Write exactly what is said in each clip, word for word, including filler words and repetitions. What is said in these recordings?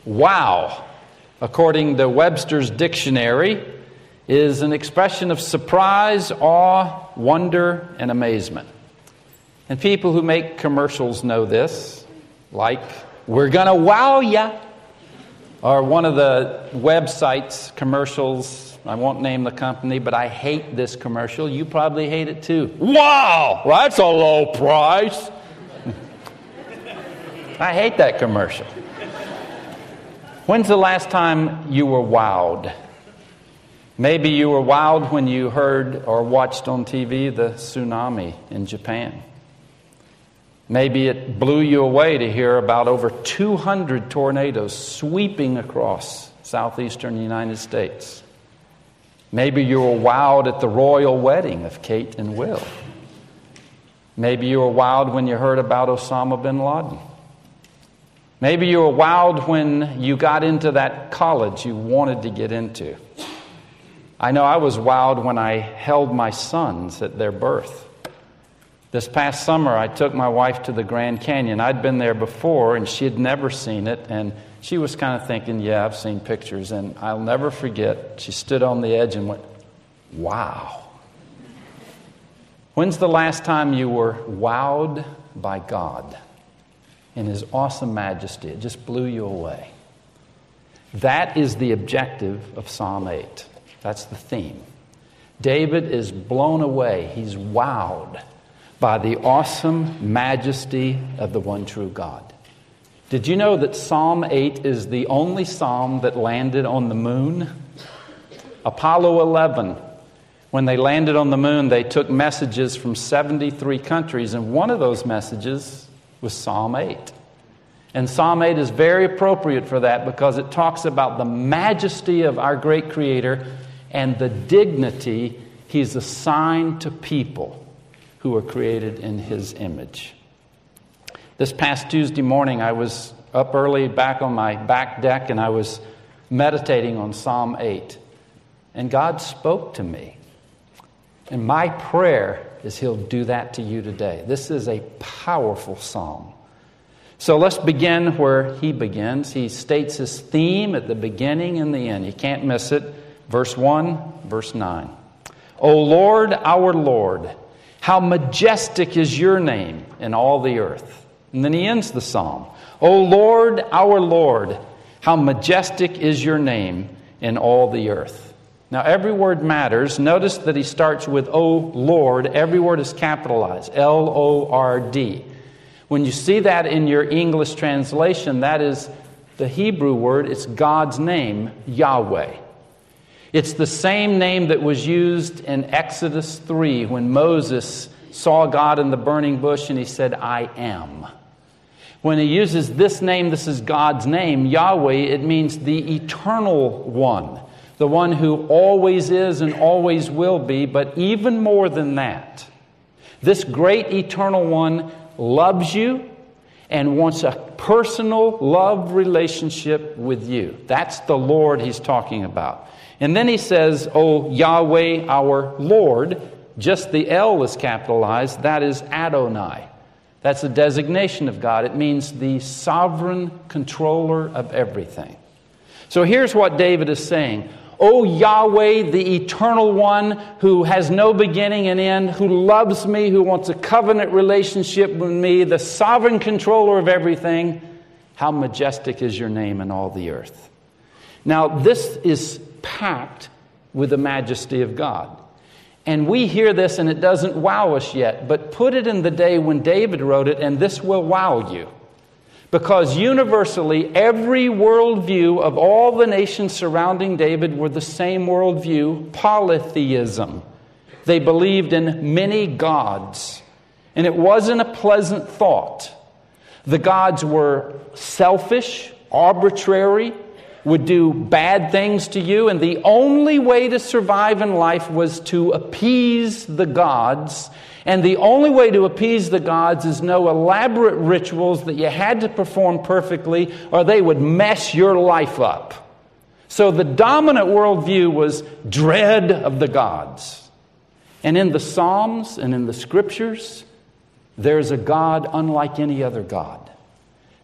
Wow, according to Webster's dictionary, is an expression of surprise, awe, wonder, and amazement. And people who make commercials know this, like, "We're gonna wow ya," or one of the websites commercials, I won't name the company, but I hate this commercial. You probably hate it too. "Wow, that's a low price." I hate that commercial. When's the last time you were wowed? Maybe you were wowed when you heard or watched on T V the tsunami in Japan. Maybe it blew you away to hear about over two hundred tornadoes sweeping across southeastern United States. Maybe you were wowed at the royal wedding of Kate and Will. Maybe you were wowed when you heard about Osama bin Laden. Maybe you were wowed when you got into that college you wanted to get into. I know I was wowed when I held my sons at their birth. This past summer, I took my wife to the Grand Canyon. I'd been there before, and she had never seen it, and she was kind of thinking, yeah, I've seen pictures, and I'll never forget, she stood on the edge and went, wow. When's the last time you were wowed by God in His awesome majesty? It just blew you away. That is the objective of Psalm eight. That's the theme. David is blown away. He's wowed by the awesome majesty of the one true God. Did you know that Psalm eight is the only psalm that landed on the moon? Apollo eleven, when they landed on the moon, they took messages from seventy-three countries, and one of those messages was Psalm eight. And Psalm eight is very appropriate for that because it talks about the majesty of our great Creator and the dignity He's assigned to people who are created in His image. This past Tuesday morning, I was up early back on my back deck, and I was meditating on Psalm eight. And God spoke to me. And my prayer is He'll do that to you today. This is a powerful psalm. So let's begin where he begins. He states his theme at the beginning and the end. You can't miss it. Verse one, verse nine. O Lord, our Lord, how majestic is your name in all the earth. And then he ends the psalm. O Lord, our Lord, how majestic is your name in all the earth. Now, every word matters. Notice that he starts with, O Lord. Every word is capitalized, L O R D. When you see that in your English translation, that is the Hebrew word. It's God's name, Yahweh. It's the same name that was used in Exodus three when Moses saw God in the burning bush and he said, I am. When he uses this name, this is God's name, Yahweh, it means the eternal one. The one who always is and always will be, but even more than that. This great eternal one loves you and wants a personal love relationship with you. That's the Lord he's talking about. And then he says, O Yahweh, our Lord. Just the L is capitalized. That is Adonai. That's a designation of God. It means the sovereign controller of everything. So here's what David is saying. O Yahweh, the eternal one who has no beginning and end, who loves me, who wants a covenant relationship with me, the sovereign controller of everything, how majestic is your name in all the earth. Now, this is packed with the majesty of God. And we hear this and it doesn't wow us yet, but put it in the day when David wrote it and this will wow you. Because universally, every worldview of all the nations surrounding David were the same worldview, polytheism. They believed in many gods. And it wasn't a pleasant thought. The gods were selfish, arbitrary, would do bad things to you, and the only way to survive in life was to appease the gods. And the only way to appease the gods is no elaborate rituals that you had to perform perfectly, or they would mess your life up. So the dominant worldview was dread of the gods. And in the Psalms and in the Scriptures, there's a God unlike any other God.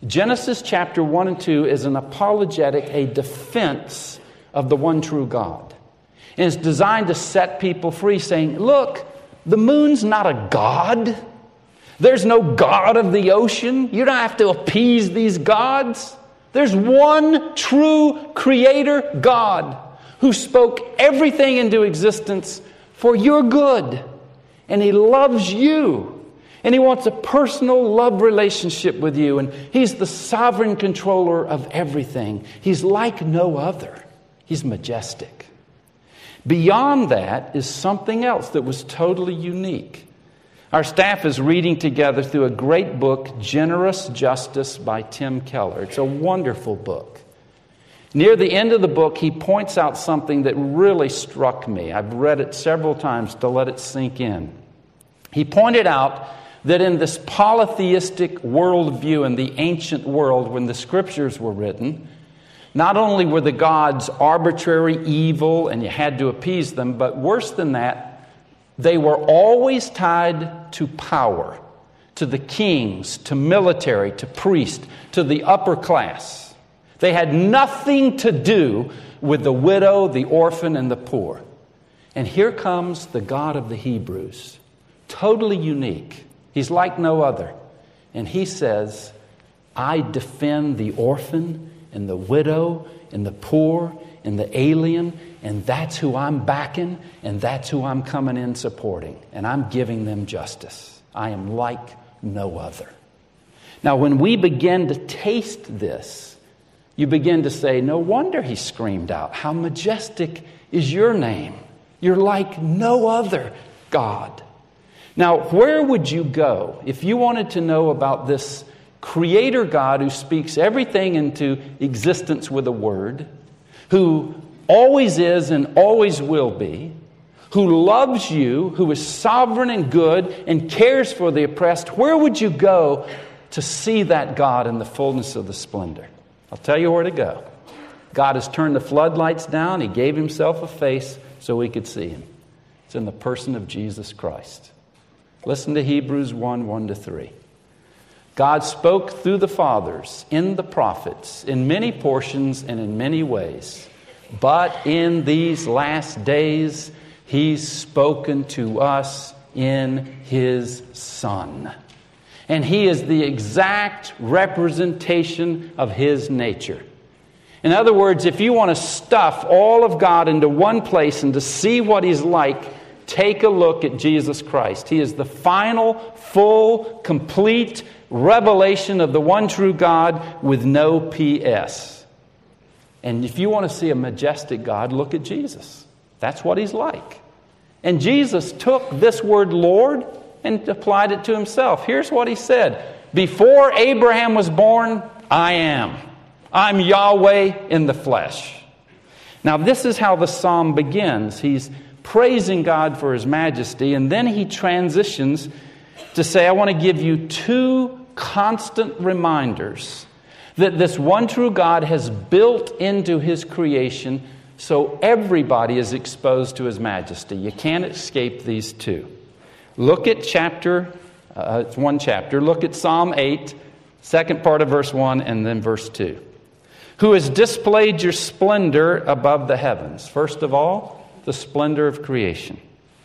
Genesis chapter one and two is an apologetic, a defense of the one true God. And it's designed to set people free, saying, look, the moon's not a god. There's no god of the ocean. You don't have to appease these gods. There's one true creator God who spoke everything into existence for your good. And He loves you. And He wants a personal love relationship with you. And He's the sovereign controller of everything. He's like no other. He's majestic. Beyond that is something else that was totally unique. Our staff is reading together through a great book, Generous Justice by Tim Keller. It's a wonderful book. Near the end of the book, he points out something that really struck me. I've read it several times to let it sink in. He pointed out that in this polytheistic worldview in the ancient world, when the scriptures were written, not only were the gods arbitrary, evil, and you had to appease them, but worse than that, they were always tied to power, to the kings, to military, to priests, to the upper class. They had nothing to do with the widow, the orphan, and the poor. And here comes the God of the Hebrews, totally unique. He's like no other. And He says, I defend the orphan and the widow and the poor and the alien, and that's who I'm backing, and that's who I'm coming in supporting. And I'm giving them justice. I am like no other. Now, when we begin to taste this, you begin to say, no wonder He screamed out, how majestic is your name. You're like no other God. Now, where would you go if you wanted to know about this Creator God who speaks everything into existence with a word, who always is and always will be, who loves you, who is sovereign and good and cares for the oppressed? Where would you go to see that God in the fullness of the splendor? I'll tell you where to go. God has turned the floodlights down. He gave Himself a face so we could see Him. It's in the person of Jesus Christ. Listen to Hebrews one, one to three. God spoke through the fathers, in the prophets, in many portions and in many ways. But in these last days, He's spoken to us in His Son. And He is the exact representation of His nature. In other words, if you want to stuff all of God into one place and to see what He's like, take a look at Jesus Christ. He is the final, full, complete revelation of the one true God with no P S. And if you want to see a majestic God, look at Jesus. That's what He's like. And Jesus took this word Lord and applied it to Himself. Here's what He said. Before Abraham was born, I am. I'm Yahweh in the flesh. Now this is how the psalm begins. He's praising God for His majesty, and then he transitions to say, I want to give you two constant reminders that this one true God has built into His creation so everybody is exposed to His majesty. You can't escape these two. Look at chapter, uh, it's one chapter, look at Psalm eight, second part of verse one, and then verse two. Who has displayed your splendor above the heavens? First of all, the splendor of creation.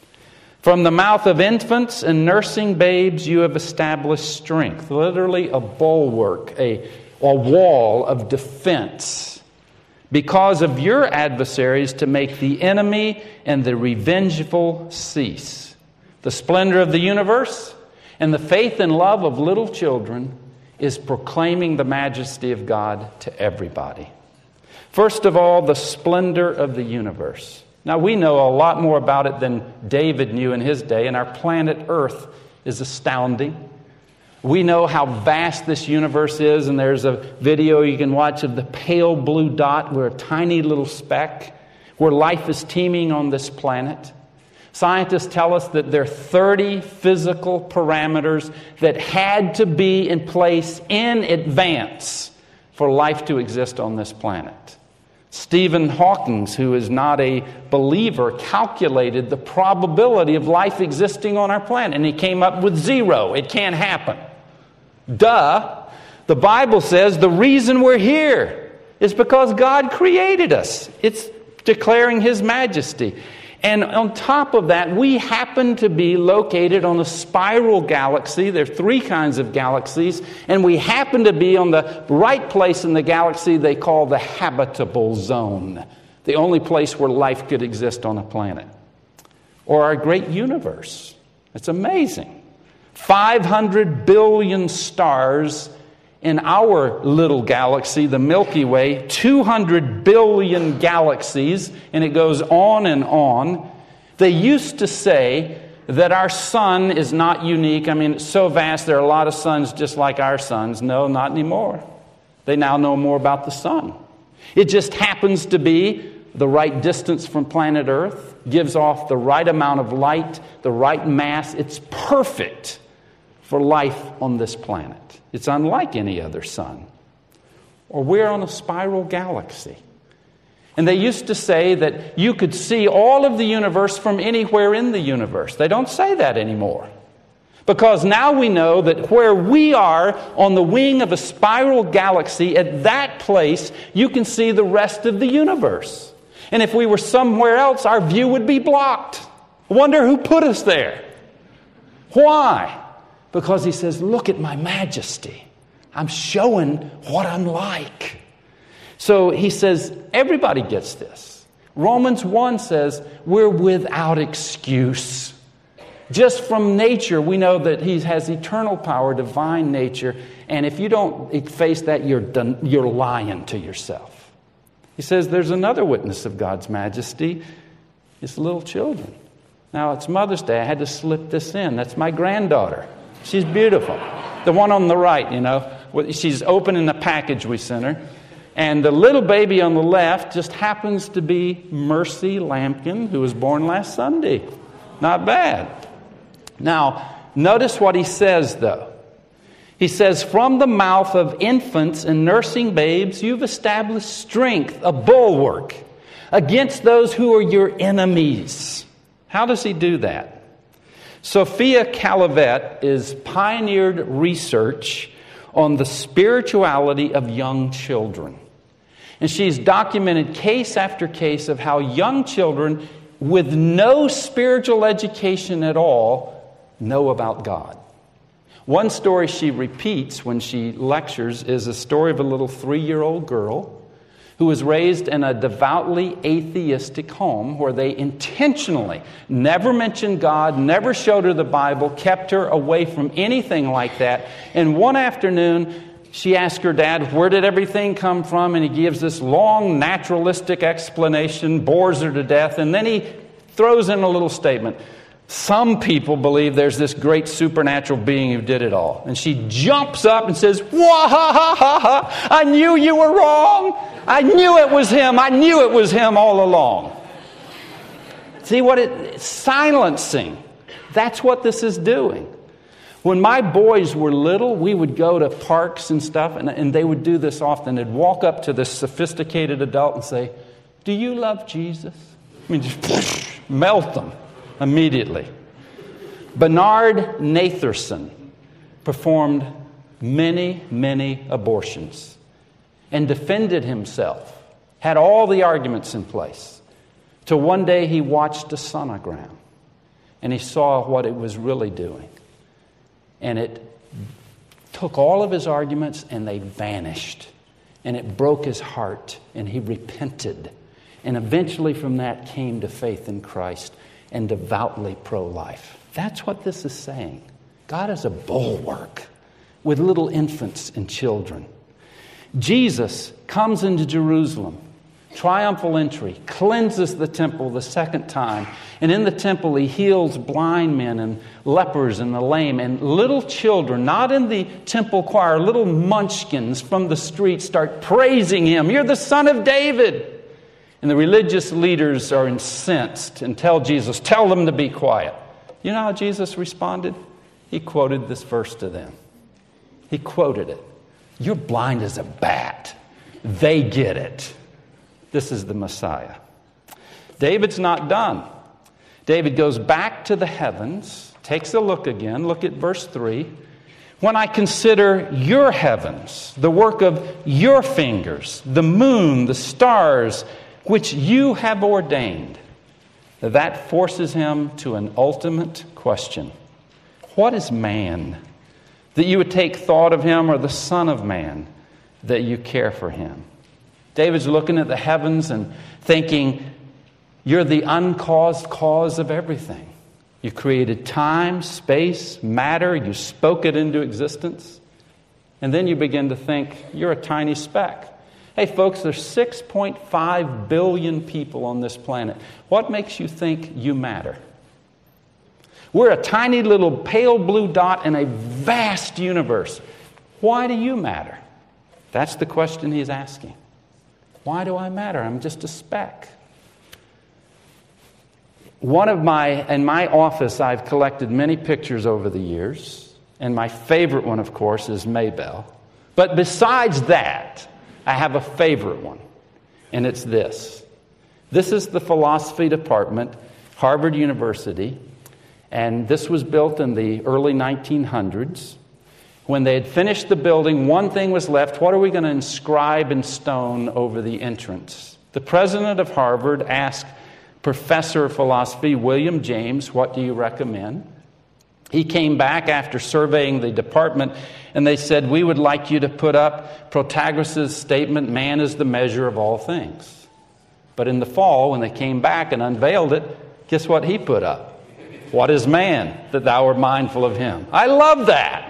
From the mouth of infants and nursing babes you have established strength. Literally a bulwark, a, a wall of defense. Because of your adversaries, to make the enemy and the revengeful cease. The splendor of the universe and the faith and love of little children is proclaiming the majesty of God to everybody. First of all, the splendor of the universe. Now, we know a lot more about it than David knew in his day, and our planet Earth is astounding. We know how vast this universe is, and there's a video you can watch of the pale blue dot. We're a tiny little speck where life is teeming on this planet. Scientists tell us that there are thirty physical parameters that had to be in place in advance for life to exist on this planet. Stephen Hawking, who is not a believer, calculated the probability of life existing on our planet, and he came up with zero. It can't happen. Duh. The Bible says the reason we're here is because God created us. It's declaring His majesty. And on top of that, we happen to be located on a spiral galaxy. There are three kinds of galaxies. And we happen to be on the right place in the galaxy they call the habitable zone. The only place where life could exist on a planet. Or our great universe. It's amazing. five hundred billion stars in our little galaxy, the Milky Way, two hundred billion galaxies, and it goes on and on. They used to say that our sun is not unique. I mean, it's so vast, there are a lot of suns just like our suns. No, not anymore. They now know more about the sun. It just happens to be the right distance from planet Earth, gives off the right amount of light, the right mass. It's perfect for life on this planet. It's unlike any other sun. Or we're on a spiral galaxy. And they used to say that you could see all of the universe from anywhere in the universe. They don't say that anymore. Because now we know that where we are on the wing of a spiral galaxy, at that place, you can see the rest of the universe. And if we were somewhere else, our view would be blocked. I wonder who put us there. Why? Because He says, look at my majesty. I'm showing what I'm like. So He says, everybody gets this. Romans one says, we're without excuse. Just from nature, we know that He has eternal power, divine nature. And if you don't face that, you're done, you're lying to yourself. He says there's another witness of God's majesty. It's little children. Now, it's Mother's Day. I had to slip this in. That's my granddaughter. She's beautiful. The one on the right, you know. She's opening the package we sent her. And the little baby on the left just happens to be Mercy Lampkin, who was born last Sunday. Not bad. Now, notice what he says, though. He says, from the mouth of infants and nursing babes, you've established strength, a bulwark, against those who are your enemies. How does he do that? Sophia Calavet is pioneered research on the spirituality of young children. And she's documented case after case of how young children with no spiritual education at all know about God. One story she repeats when she lectures is a story of a little three-year-old girl who was raised in a devoutly atheistic home where they intentionally never mentioned God, never showed her the Bible, kept her away from anything like that. And one afternoon, she asked her dad, where did everything come from? And he gives this long naturalistic explanation, bores her to death, and then he throws in a little statement. Some people believe there's this great supernatural being who did it all. And she jumps up and says, wah ha ha ha ha, I knew you were wrong. I knew it was him. I knew it was him all along. See what it, silencing. That's what this is doing. When my boys were little, we would go to parks and stuff, and, and they would do this often. They'd walk up to this sophisticated adult and say, do you love Jesus? I mean, just melt them immediately. Bernard Natherson performed many, many abortions and defended himself, had all the arguments in place, till one day he watched a sonogram and he saw what it was really doing. And it took all of his arguments and they vanished. And it broke his heart and he repented. And eventually from that came to faith in Christ and devoutly pro-life. That's what this is saying. God is a bulwark with little infants and children. Jesus comes into Jerusalem, triumphal entry, cleanses the temple the second time. And in the temple he heals blind men and lepers and the lame. And little children, not in the temple choir, little munchkins from the street start praising him. You're the Son of David. And the religious leaders are incensed and tell Jesus, tell them to be quiet. You know how Jesus responded? He quoted this verse to them. He quoted it. You're blind as a bat. They get it. This is the Messiah. David's not done. David goes back to the heavens, takes a look again. Look at verse three. When I consider your heavens, the work of your fingers, the moon, the stars, which you have ordained, that forces him to an ultimate question. What is man, that you would take thought of him, or the Son of Man, that you care for him? David's looking at the heavens and thinking, you're the uncaused cause of everything. You created time, space, matter. You spoke it into existence. And then you begin to think, you're a tiny speck. Hey, folks, there's six point five billion people on this planet. What makes you think you matter? We're a tiny little pale blue dot in a vast universe. Why do you matter? That's the question he's asking. Why do I matter? I'm just a speck. One of my, in my office, I've collected many pictures over the years, and my favorite one, of course, is Maybelle. But besides that, I have a favorite one, and it's this. This is the philosophy department, Harvard University, and this was built in the early nineteen hundreds. When they had finished the building, one thing was left. What are we going to inscribe in stone over the entrance? The president of Harvard asked Professor of Philosophy William James, what do you recommend? He came back after surveying the department, and they said, we would like you to put up Protagoras' statement, man is the measure of all things. But in the fall, when they came back and unveiled it, guess what he put up? What is man, that thou art mindful of him? I love that.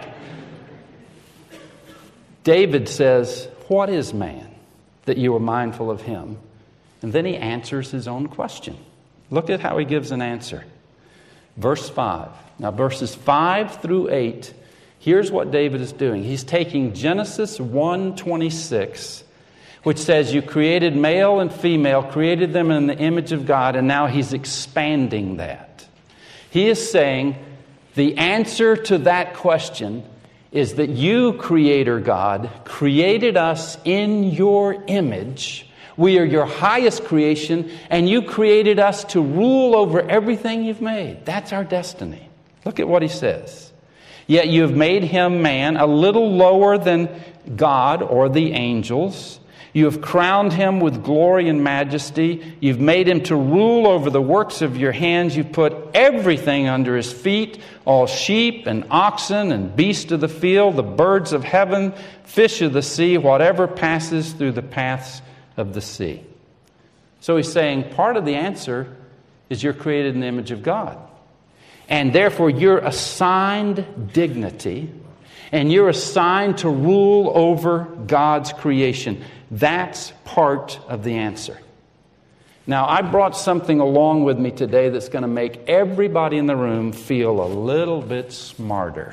David says, what is man, that you are mindful of him? And then he answers his own question. Look at how he gives an answer. Verse five. Now, verses five through eight, here's what David is doing. He's taking Genesis one twenty-six, which says you created male and female, created them in the image of God, and now he's expanding that. He is saying the answer to that question is that you, Creator God, created us in your image. We are your highest creation, and you created us to rule over everything you've made. That's our destiny. Look at what he says. Yet you have made him, man, a little lower than God or the angels. You have crowned him with glory and majesty. You've made him to rule over the works of your hands. You've put everything under his feet, all sheep and oxen and beasts of the field, the birds of heaven, fish of the sea, whatever passes through the paths of the sea. So he's saying part of the answer is you're created in the image of God. And therefore you're assigned dignity, and you're assigned to rule over God's creation. That's part of the answer. Now, I brought something along with me today that's going to make everybody in the room feel a little bit smarter.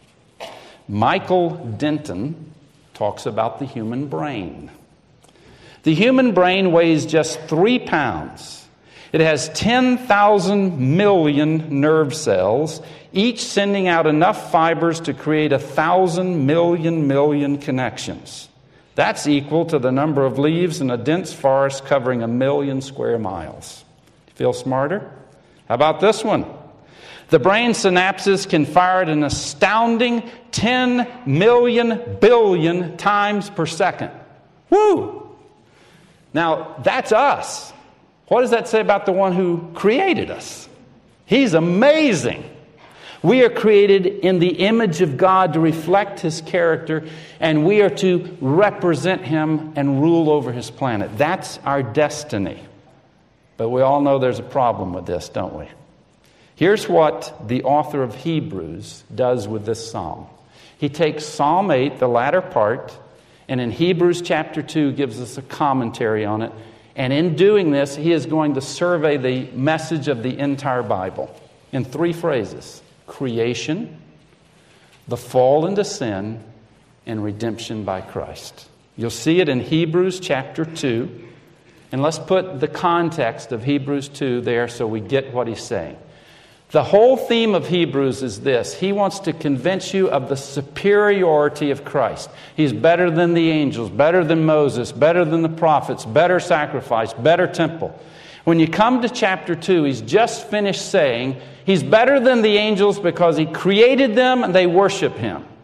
Michael Denton talks about the human brain. The human brain weighs just three pounds. It has ten thousand million nerve cells, each sending out enough fibers to create a thousand million million connections. That's equal to the number of leaves in a dense forest covering a million square miles. Feel smarter? How about this one? The brain synapses can fire at an astounding ten million billion times per second. Woo! Now, that's us. What does that say about the one who created us? He's amazing. We are created in the image of God to reflect His character, and we are to represent Him and rule over His planet. That's our destiny. But we all know there's a problem with this, don't we? Here's what the author of Hebrews does with this psalm. He takes Psalm eight, the latter part, and in Hebrews chapter two gives us a commentary on it. And in doing this, he is going to survey the message of the entire Bible in three phrases: creation, the fall into sin, and redemption by Christ. You'll see it in Hebrews chapter two. And let's put the context of Hebrews two there so we get what he's saying. The whole theme of Hebrews is this: he wants to convince you of the superiority of Christ. He's better than the angels, better than Moses, better than the prophets, better sacrifice, better temple. When you come to chapter two, he's just finished saying he's better than the angels because he created them and they worship him.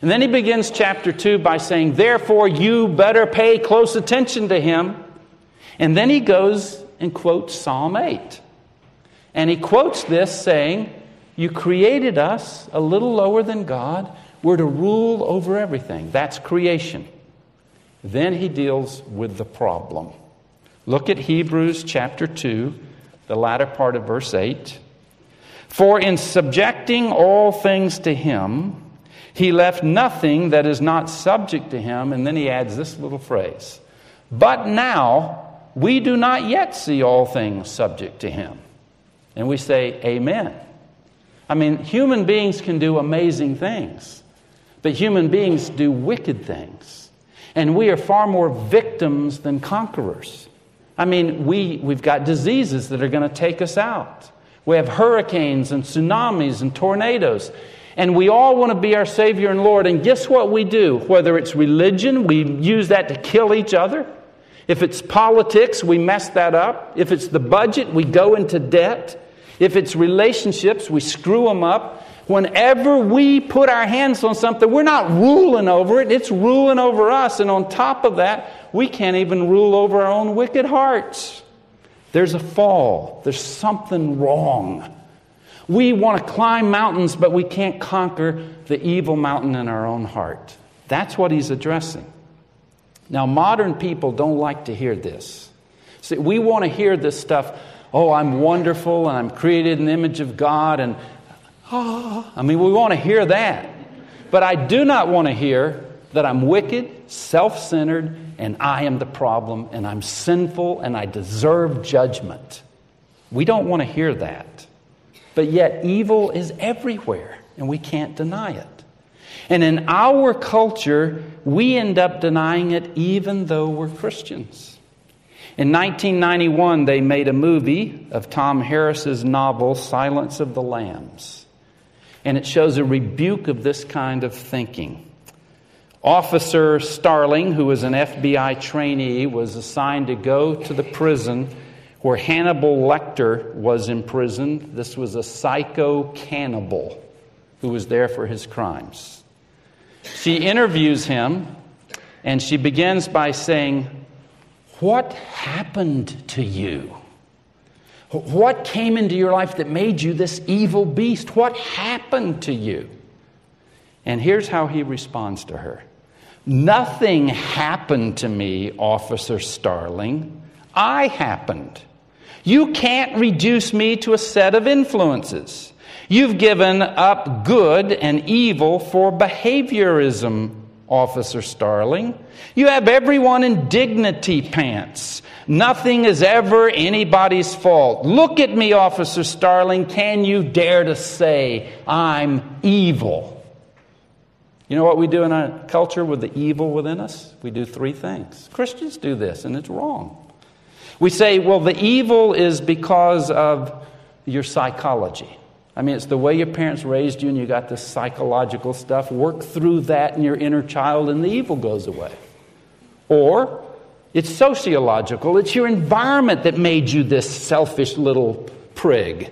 And then he begins chapter two by saying, therefore you better pay close attention to him. And then he goes and quotes Psalm eight. And he quotes this saying, you created us a little lower than God. We're to rule over everything. That's creation. Then he deals with the problem. Look at Hebrews chapter two, the latter part of verse eight. For in subjecting all things to him, he left nothing that is not subject to him. And then he adds this little phrase. But now we do not yet see all things subject to him. And we say, amen. I mean, human beings can do amazing things. But human beings do wicked things. And we are far more victims than conquerors. I mean, we, we've got diseases that are going to take us out. We have hurricanes and tsunamis and tornadoes. And we all want to be our Savior and Lord. And guess what we do? Whether it's religion, we use that to kill each other. If it's politics, we mess that up. If it's the budget, we go into debt. If it's relationships, we screw them up. Whenever we put our hands on something, we're not ruling over it. It's ruling over us. And on top of that, we can't even rule over our own wicked hearts. There's a fall. There's something wrong. We want to climb mountains, but we can't conquer the evil mountain in our own heart. That's what he's addressing. Now, modern people don't like to hear this. See, we want to hear this stuff. Oh, I'm wonderful and I'm created in the image of God. And oh, I mean, we want to hear that. But I do not want to hear that I'm wicked, self-centered, and I am the problem, and I'm sinful, and I deserve judgment. We don't want to hear that. But yet evil is everywhere, and we can't deny it. And in our culture, we end up denying it even though we're Christians. In nineteen ninety-one, they made a movie of Tom Harris's novel, Silence of the Lambs. And it shows a rebuke of this kind of thinking. Officer Starling, who was an F B I trainee, was assigned to go to the prison where Hannibal Lecter was imprisoned. This was a psycho cannibal who was there for his crimes. She interviews him, and she begins by saying, "What happened to you? What came into your life that made you this evil beast? What happened to you?" And here's how he responds to her. "Nothing happened to me, Officer Starling. I happened. You can't reduce me to a set of influences. You've given up good and evil for behaviorism, Officer Starling. You have everyone in dignity pants. Nothing is ever anybody's fault. Look at me, Officer Starling. Can you dare to say I'm evil?" You know what we do in our culture with the evil within us? We do three things. Christians do this, and it's wrong. We say, well, the evil is because of your psychology. I mean, it's the way your parents raised you, and you got this psychological stuff. Work through that in your inner child, and the evil goes away. Or it's sociological. It's your environment that made you this selfish little prig.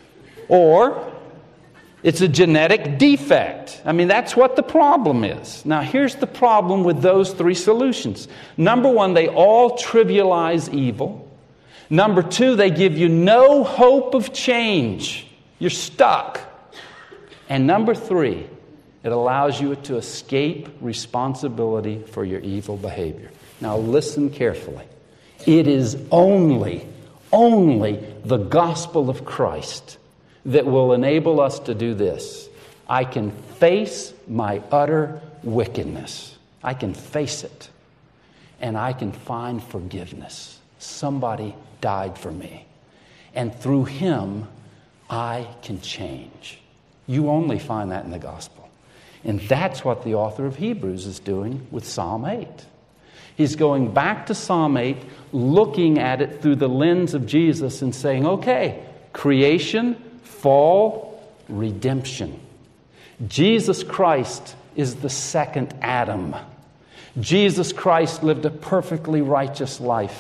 Or it's a genetic defect. I mean, that's what the problem is. Now, here's the problem with those three solutions. Number one, they all trivialize evil. Number two, they give you no hope of change. You're stuck. And number three, it allows you to escape responsibility for your evil behavior. Now, listen carefully. It is only, only the gospel of Christ that will enable us to do this. I can face my utter wickedness. I can face it. And I can find forgiveness. Somebody died for me. And through him, I can change. You only find that in the gospel. And that's what the author of Hebrews is doing with Psalm eight. He's going back to Psalm eight, looking at it through the lens of Jesus and saying, okay, creation, fall, redemption. Jesus Christ is the second Adam. Jesus Christ lived a perfectly righteous life.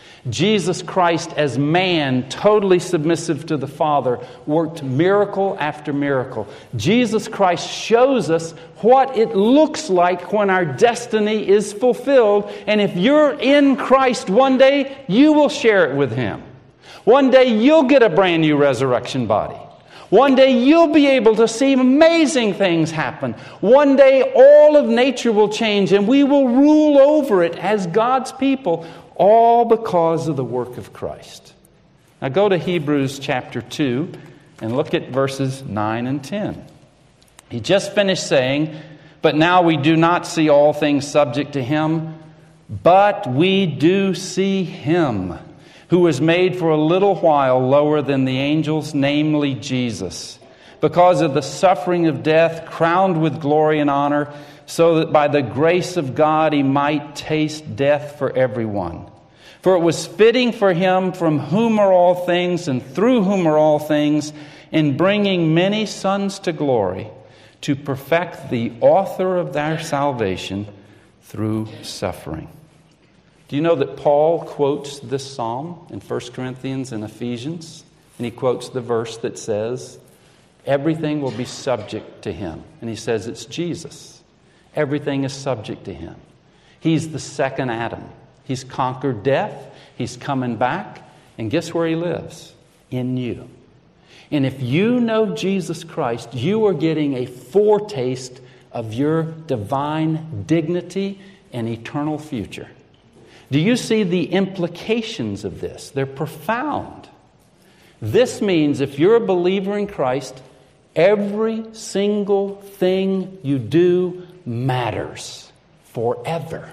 Jesus Christ, as man, totally submissive to the Father, worked miracle after miracle. Jesus Christ shows us what it looks like when our destiny is fulfilled. And if you're in Christ one day, you will share it with Him. One day you'll get a brand new resurrection body. One day you'll be able to see amazing things happen. One day all of nature will change and we will rule over it as God's people, all because of the work of Christ. Now go to Hebrews chapter two and look at verses nine and ten. He just finished saying, "But now we do not see all things subject to Him, but we do see Him, who was made for a little while lower than the angels, namely Jesus, because of the suffering of death, crowned with glory and honor, so that by the grace of God He might taste death for everyone. For it was fitting for Him, from whom are all things and through whom are all things, in bringing many sons to glory, to perfect the author of their salvation through suffering." Do you know that Paul quotes this psalm in First Corinthians and Ephesians? And he quotes the verse that says, everything will be subject to Him. And he says it's Jesus. Everything is subject to Him. He's the second Adam. He's conquered death. He's coming back. And guess where He lives? In you. And if you know Jesus Christ, you are getting a foretaste of your divine dignity and eternal future. Do you see the implications of this? They're profound. This means if you're a believer in Christ, every single thing you do matters forever.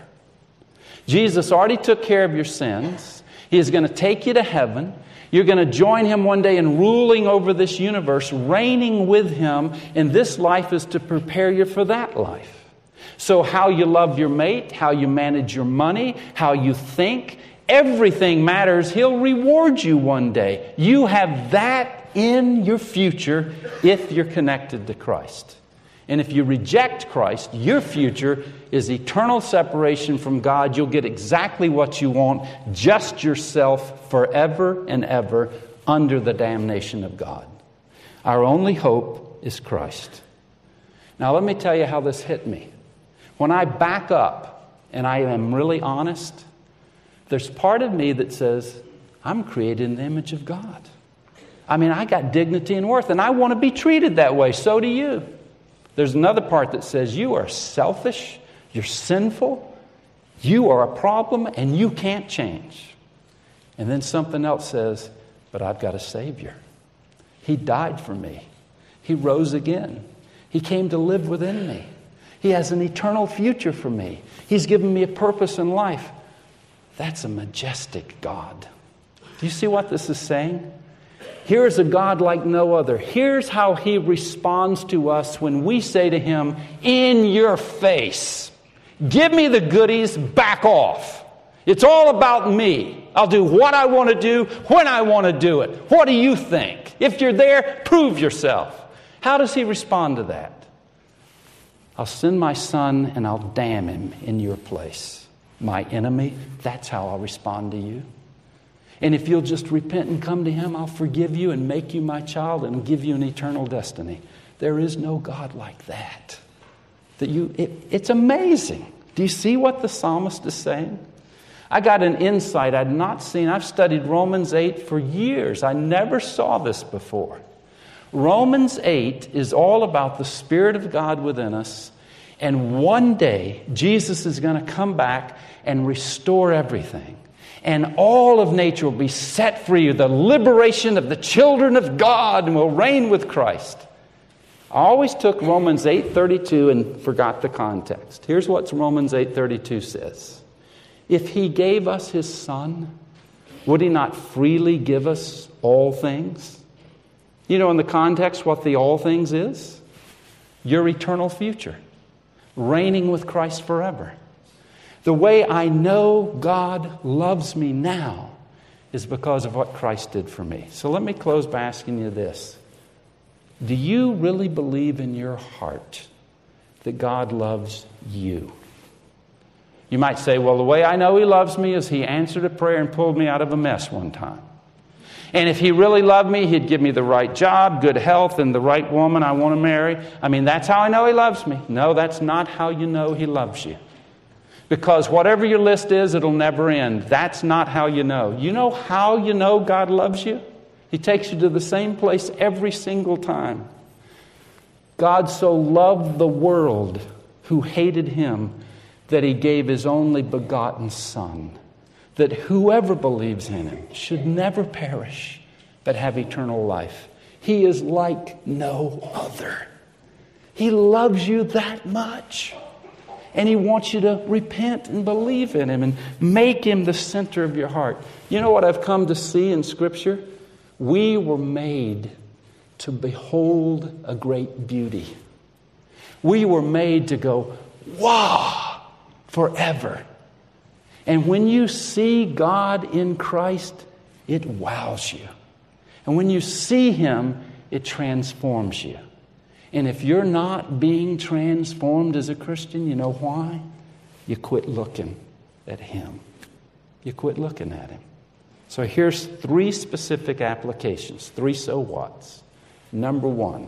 Jesus already took care of your sins. He is going to take you to heaven. You're going to join Him one day in ruling over this universe, reigning with Him. And this life is to prepare you for that life. So how you love your mate, how you manage your money, how you think, everything matters. He'll reward you one day. You have that in your future if you're connected to Christ. And if you reject Christ, your future is eternal separation from God. You'll get exactly what you want, just yourself forever and ever under the damnation of God. Our only hope is Christ. Now let me tell you how this hit me. When I back up and I am really honest, there's part of me that says, I'm created in the image of God. I mean, I got dignity and worth, and I want to be treated that way. So do you. There's another part that says, you are selfish, you're sinful, you are a problem, and you can't change. And then something else says, but I've got a Savior. He died for me. He rose again. He came to live within me. He has an eternal future for me. He's given me a purpose in life. That's a majestic God. Do you see what this is saying? Here's a God like no other. Here's how He responds to us when we say to Him, in your face, give me the goodies, back off. It's all about me. I'll do what I want to do, when I want to do it. What do you think? If you're there, prove yourself. How does He respond to that? I'll send my Son and I'll damn him in your place. My enemy, that's how I'll respond to you. And if you'll just repent and come to Him, I'll forgive you and make you my child and give you an eternal destiny. There is no God like that. That you, it, it's amazing. Do you see what the psalmist is saying? I got an insight I'd not seen. I've studied Romans eight for years. I never saw this before. Romans eight is all about the Spirit of God within us. And one day, Jesus is going to come back and restore everything. And all of nature will be set free. The liberation of the children of God, and will reign with Christ. I always took Romans eight thirty-two and forgot the context. Here's what Romans eight thirty-two says. If He gave us His Son, would He not freely give us all things? You know in the context what the all things is? Your eternal future. Reigning with Christ forever. The way I know God loves me now is because of what Christ did for me. So let me close by asking you this. Do you really believe in your heart that God loves you? You might say, well, the way I know He loves me is He answered a prayer and pulled me out of a mess one time. And if He really loved me, He'd give me the right job, good health, and the right woman I want to marry. I mean, that's how I know He loves me. No, that's not how you know He loves you. Because whatever your list is, it'll never end. That's not how you know. You know how you know God loves you? He takes you to the same place every single time. God so loved the world who hated Him that He gave His only begotten Son, that whoever believes in Him should never perish, but have eternal life. He is like no other. He loves you that much. And He wants you to repent and believe in Him and make Him the center of your heart. You know what I've come to see in Scripture? We were made to behold a great beauty. We were made to go, wow! Forever. And when you see God in Christ, it wows you. And when you see Him, it transforms you. And if you're not being transformed as a Christian, you know why? You quit looking at Him. You quit looking at Him. So here's three specific applications, three so whats. Number one,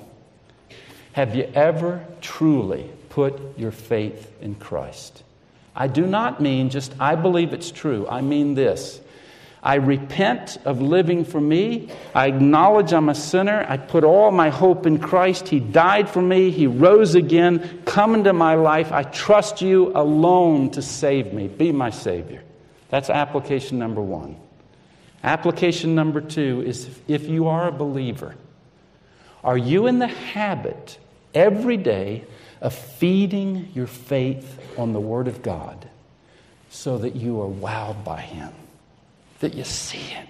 have you ever truly put your faith in Christ? I do not mean just, I believe it's true. I mean this. I repent of living for me. I acknowledge I'm a sinner. I put all my hope in Christ. He died for me. He rose again. Come into my life. I trust You alone to save me. Be my Savior. That's application number one. Application number two is if you are a believer, are you in the habit every day of feeding your faith on the Word of God so that you are wowed by Him, that you see Him?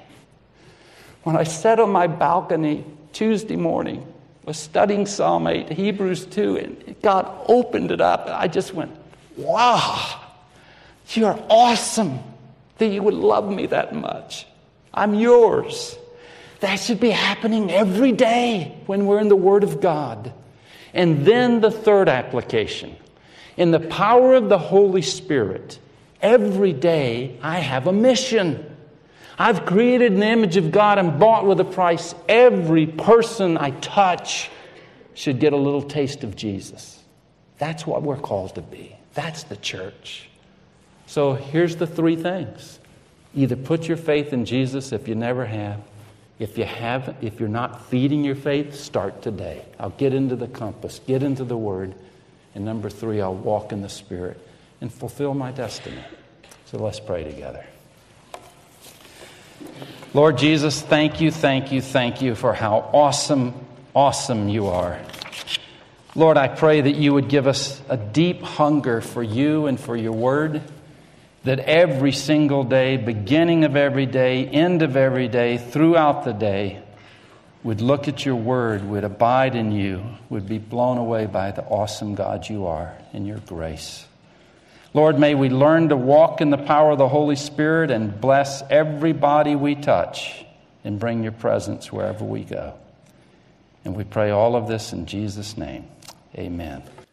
When I sat on my balcony Tuesday morning, was studying Psalm eight, Hebrews two, and God opened it up, and I just went, wow, You're awesome that You would love me that much. I'm Yours. That should be happening every day when we're in the Word of God. And then the third application. In the power of the Holy Spirit, every day I have a mission. I've created an image of God and bought with a price. Every person I touch should get a little taste of Jesus. That's what we're called to be. That's the church. So here's the three things. Either put your faith in Jesus if you never have. If you have, if you're not feeding your faith, start today. I'll get into the compass, get into the Word. And number three, I'll walk in the Spirit and fulfill my destiny. So let's pray together. Lord Jesus, thank You, thank You, thank You for how awesome, awesome You are. Lord, I pray that You would give us a deep hunger for You and for Your Word, that every single day, beginning of every day, end of every day, throughout the day, would look at Your Word, would abide in You, would be blown away by the awesome God You are and Your grace. Lord, may we learn to walk in the power of the Holy Spirit and bless everybody we touch and bring Your presence wherever we go. And we pray all of this in Jesus' name. Amen.